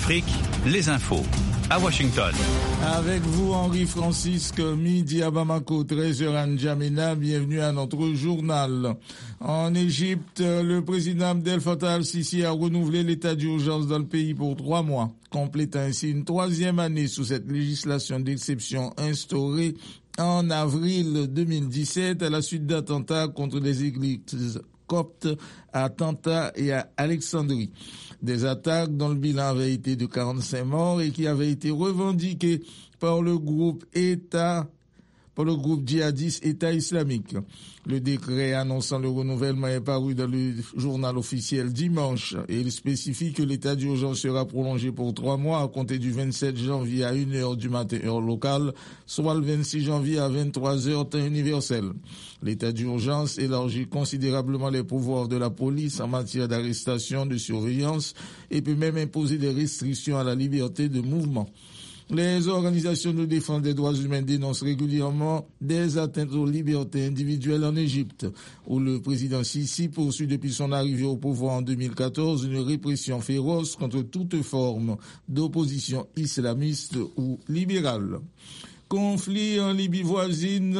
Afrique, les infos. À Washington. Avec vous, Henri-Francisque, midi à Bamako, 13h à N'Djamena. Bienvenue à notre journal. En Égypte, le président Abdel Fattah al-Sisi a renouvelé l'état d'urgence dans le pays pour 3 mois, complétant ainsi une 3e année sous cette législation d'exception instaurée en avril 2017 à la suite d'attentats contre des églises coptes à Tanta et à Alexandrie. Des attaques dont le bilan avait été de 45 morts et qui avaient été revendiquées par le groupe djihadiste État islamique. Le décret annonçant le renouvellement est paru dans le journal officiel dimanche et il spécifie que l'état d'urgence sera prolongé pour 3 mois à compter du 27 janvier à 1h du matin heure locale, soit le 26 janvier à 23h temps universel. L'état d'urgence élargit considérablement les pouvoirs de la police en matière d'arrestation, de surveillance et peut même imposer des restrictions à la liberté de mouvement. Les organisations de défense des droits humains dénoncent régulièrement des atteintes aux libertés individuelles en Égypte, où le président Sisi poursuit depuis son arrivée au pouvoir en 2014 une répression féroce contre toute forme d'opposition islamiste ou libérale. Conflit en Libye voisine,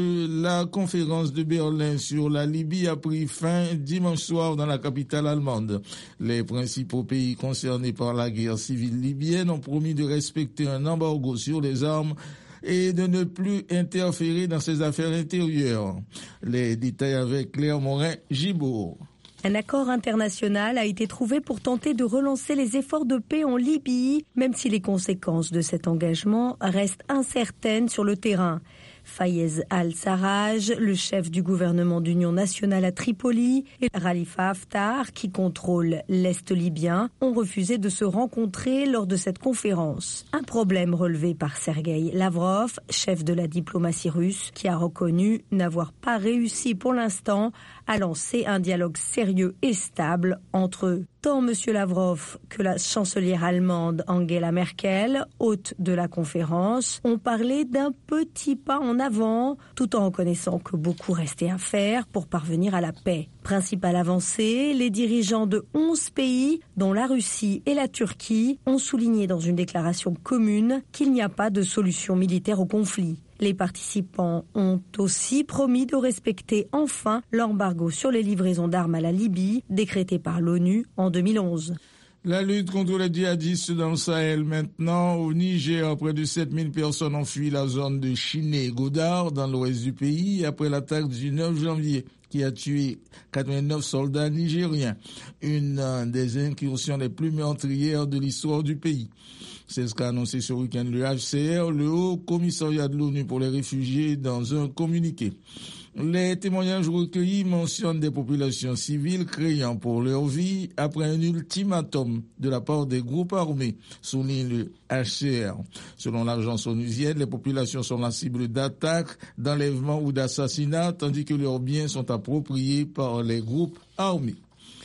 la conférence de Berlin sur la Libye a pris fin dimanche soir dans la capitale allemande. Les principaux pays concernés par la guerre civile libyenne ont promis de respecter un embargo sur les armes et de ne plus interférer dans ses affaires intérieures. Les détails avec Claire Morin-Gibourg. Un accord international a été trouvé pour tenter de relancer les efforts de paix en Libye, même si les conséquences de cet engagement restent incertaines sur le terrain. Fayez al-Sarraj, le chef du gouvernement d'union nationale à Tripoli, et Khalifa Haftar, qui contrôle l'Est libyen, ont refusé de se rencontrer lors de cette conférence. Un problème relevé par Sergueï Lavrov, chef de la diplomatie russe, qui a reconnu n'avoir pas réussi pour l'instant à lancer un dialogue sérieux et stable entre eux. Tant M. Lavrov que la chancelière allemande Angela Merkel, hôte de la conférence, ont parlé d'un petit pas en avant, tout en reconnaissant que beaucoup restait à faire pour parvenir à la paix. Principale avancée, les dirigeants de 11 pays, dont la Russie et la Turquie, ont souligné dans une déclaration commune qu'il n'y a pas de solution militaire au conflit. Les participants ont aussi promis de respecter enfin l'embargo sur les livraisons d'armes à la Libye, décrété par l'ONU en 2011. La lutte contre les djihadistes dans le Sahel maintenant. Au Niger, près de 7000 personnes ont fui la zone de Chiné-Godard dans l'ouest du pays après l'attaque du 9 janvier qui a tué 89 soldats nigériens. Une des incursions les plus meurtrières de l'histoire du pays. C'est ce qu'a annoncé ce week-end le HCR, le Haut Commissariat de l'ONU pour les réfugiés, dans un communiqué. Les témoignages recueillis mentionnent des populations civiles craignant pour leur vie après un ultimatum de la part des groupes armés, souligne le HCR. Selon l'agence onusienne, les populations sont la cible d'attaques, d'enlèvements ou d'assassinats, tandis que leurs biens sont appropriés par les groupes armés.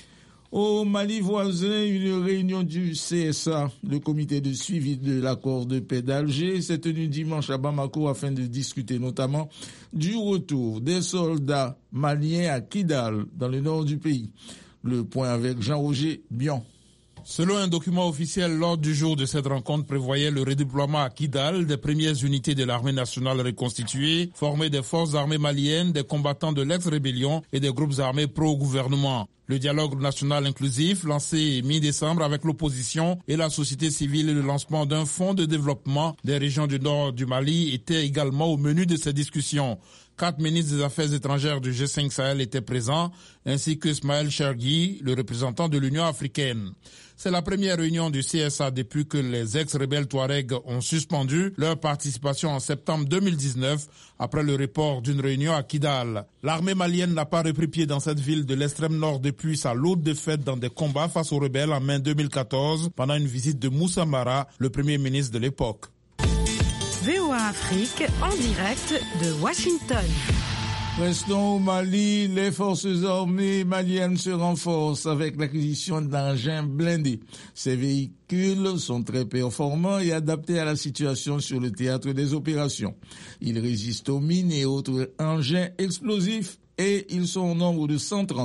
Au Mali voisin, une réunion du CSA, le comité de suivi de l'accord de paix d'Alger, s'est tenue dimanche à Bamako afin de discuter notamment du retour des soldats maliens à Kidal, dans le nord du pays. Le point avec Jean-Roger Bion. Selon un document officiel, l'ordre du jour de cette rencontre prévoyait le redéploiement à Kidal des premières unités de l'armée nationale reconstituée, formées des forces armées maliennes, des combattants de l'ex-rébellion et des groupes armés pro-gouvernement. Le dialogue national inclusif, lancé mi-décembre avec l'opposition et la société civile et le lancement d'un fonds de développement des régions du nord du Mali, était également au menu de ces discussions. 4 ministres des Affaires étrangères du G5 Sahel étaient présents, ainsi que Ismaël Chergui, le représentant de l'Union africaine. C'est la première réunion du CSA depuis que les ex-rebelles Touaregs ont suspendu leur participation en septembre 2019 après le report d'une réunion à Kidal. L'armée malienne n'a pas repris pied dans cette ville de l'extrême nord depuis sa lourde défaite dans des combats face aux rebelles en mai 2014 pendant une visite de Moussa Mara, le premier ministre de l'époque. VOA Afrique en direct de Washington. Restons au Mali, les forces armées maliennes se renforcent avec l'acquisition d'engins blindés. Ces véhicules sont très performants et adaptés à la situation sur le théâtre des opérations. Ils résistent aux mines et autres engins explosifs et ils sont au nombre de 130.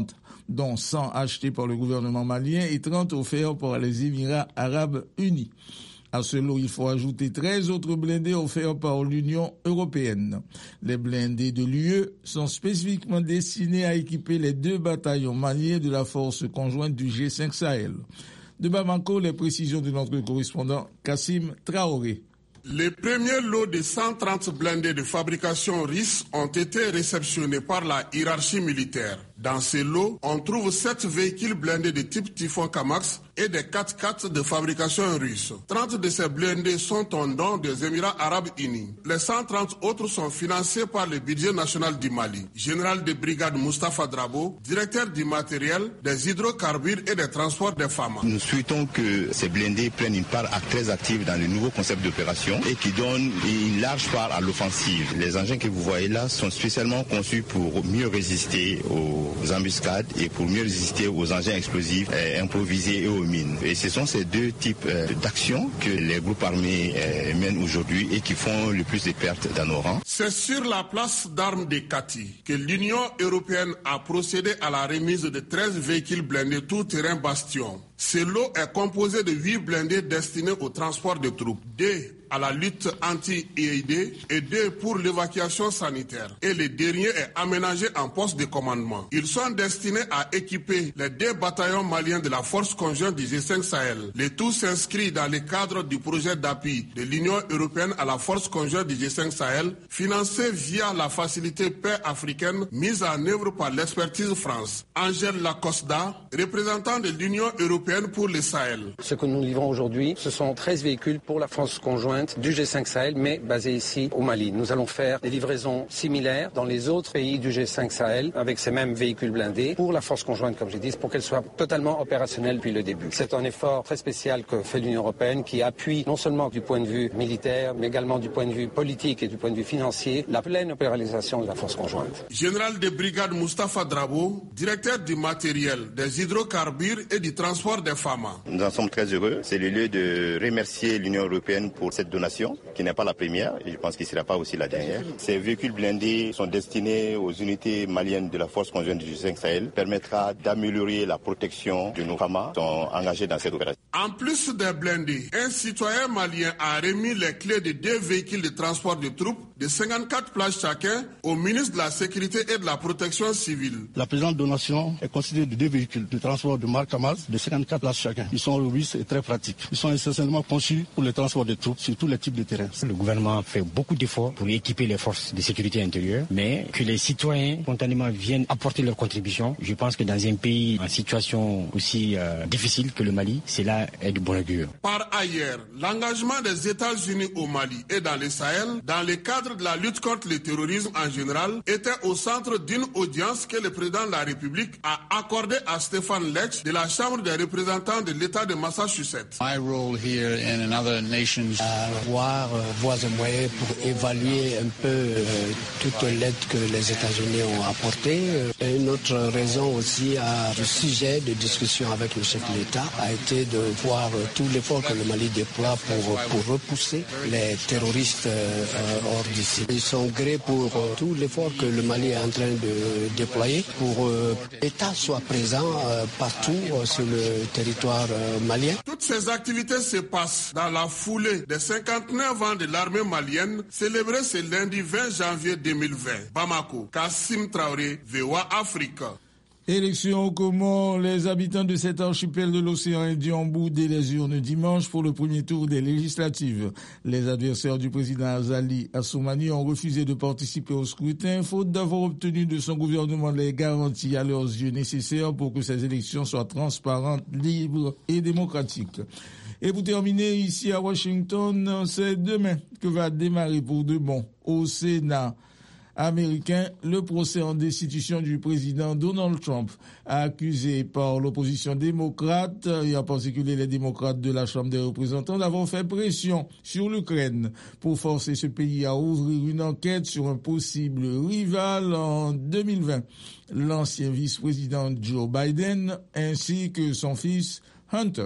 dont 100 achetés par le gouvernement malien et 30 offerts par les Émirats arabes unis. À ce lot, il faut ajouter 13 autres blindés offerts par l'Union européenne. Les blindés de l'UE sont spécifiquement destinés à équiper les 2 bataillons maliens de la force conjointe du G5 Sahel. De Bamako, les précisions de notre correspondant Kassim Traoré. Les premiers lots de 130 blindés de fabrication russe ont été réceptionnés par la hiérarchie militaire. Dans ces lots, on trouve 7 véhicules blindés de type Typhon Kamax et des 4x4 de fabrication russe. 30 de ces blindés sont en don des Émirats arabes unis. Les 130 autres sont financés par le budget national du Mali. Général de brigade Moustapha Drabo, directeur du matériel, des hydrocarbures et des transports des femmes. Nous souhaitons que ces blindés prennent une part très active dans le nouveau concept d'opération et qui donnent une large part à l'offensive. Les engins que vous voyez là sont spécialement conçus pour mieux résister aux embuscades et pour mieux résister aux engins explosifs improvisés et aux mines. Et ce sont ces 2 types d'actions que les groupes armés mènent aujourd'hui et qui font le plus de pertes dans nos rangs. C'est sur la place d'armes de Kati que l'Union européenne a procédé à la remise de 13 véhicules blindés tout-terrain Bastion. Ce lot est composé de 8 blindés destinés au transport de troupes, 2 à la lutte anti-IED et 2 pour l'évacuation sanitaire. Et le dernier est aménagé en poste de commandement. Ils sont destinés à équiper les 2 bataillons maliens de la force conjointe du G5 Sahel. Le tout s'inscrit dans le cadre du projet d'appui de l'Union européenne à la force conjointe du G5 Sahel, financé via la facilité paix africaine mise en œuvre par l'Expertise France. Angèle Lacosta, représentant de l'Union européenne pour le Sahel. Ce que nous livrons aujourd'hui, ce sont 13 véhicules pour la force conjointe du G5 Sahel, mais basés ici au Mali. Nous allons faire des livraisons similaires dans les autres pays du G5 Sahel avec ces mêmes véhicules blindés pour la force conjointe, comme je dis, pour qu'elle soit totalement opérationnelle depuis le début. C'est un effort très spécial que fait l'Union européenne qui appuie non seulement du point de vue militaire, mais également du point de vue politique et du point de vue financier, la pleine opérationnalisation de la force conjointe. Général de brigade Moustapha Drabo, directeur du matériel, des hydrocarbures et du transport des femmes. Nous en sommes très heureux. C'est le lieu de remercier l'Union européenne pour cette donation, qui n'est pas la première, et je pense qu'il ne sera pas aussi la dernière. Ces véhicules blindés sont destinés aux unités maliennes de la force conjointe du G5 Sahel, permettra d'améliorer la protection de nos femmes qui sont engagées dans cette opération. En plus des blindés, un citoyen malien a remis les clés de 2 véhicules de transport de troupes de 54 places chacun au ministre de la Sécurité et de la Protection civile. La présente donation est constituée de 2 véhicules de transport de marque Kamaz de 54 places chacun. Ils sont robustes et très pratiques. Ils sont essentiellement conçus pour le transport de troupes sur tous les types de terrains. Le gouvernement fait beaucoup d'efforts pour équiper les forces de sécurité intérieure, mais que les citoyens spontanément viennent apporter leur contribution. Je pense que dans un pays en situation aussi difficile que le Mali, cela est de bon augure. Par ailleurs, l'engagement des États-Unis au Mali et dans le Sahel, dans le cadre de la lutte contre le terrorisme en général, était au centre d'une audience que le président de la République a accordée à Stéphane Lech de la Chambre des représentants de l'État de Massachusetts. My role here and in other nations, voir voies et moyens pour évaluer un peu toute l'aide que les États-Unis ont apportée. Une autre raison aussi du sujet de discussion avec le chef de l'État a été de voir tout l'effort que le Mali déploie pour repousser les terroristes hors d'ici. Ils sont grés pour tout l'effort que le Mali est en train de déployer pour que l'État soit présent partout sur le territoire malien. Toutes ces activités se passent dans la foulée des 59 ans de l'armée malienne célébrée ce lundi 20 janvier 2020. Bamako, Kassim Traoré, VOA Afrique. Élection au Comores, les habitants de cet archipel de l'océan Indien ont boudé les urnes dimanche pour le premier tour des législatives. Les adversaires du président Azali Assoumani ont refusé de participer au scrutin, faute d'avoir obtenu de son gouvernement les garanties à leurs yeux nécessaires pour que ces élections soient transparentes, libres et démocratiques. Et pour terminer, ici à Washington, c'est demain que va démarrer pour de bon au Sénat américain le procès en destitution du président Donald Trump, accusé par l'opposition démocrate et en particulier les démocrates de la Chambre des représentants d'avoir fait pression sur l'Ukraine pour forcer ce pays à ouvrir une enquête sur un possible rival en 2020. L'ancien vice-président Joe Biden ainsi que son fils Hunter.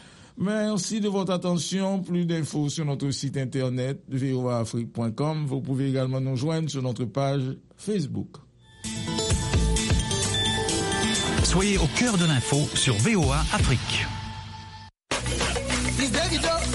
Merci de votre attention. Plus d'infos sur notre site internet voaafrique.com. Vous pouvez également nous joindre sur notre page Facebook. Soyez au cœur de l'info sur VOA Afrique.